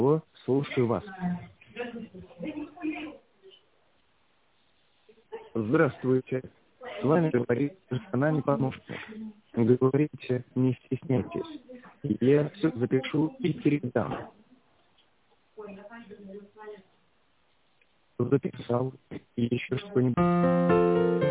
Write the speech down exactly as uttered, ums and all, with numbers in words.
О, слушаю вас. Здравствуйте. С вами говорит персональный помощник. Говорите, не стесняйтесь. Я все запишу и передам. Записал. И еще что-нибудь.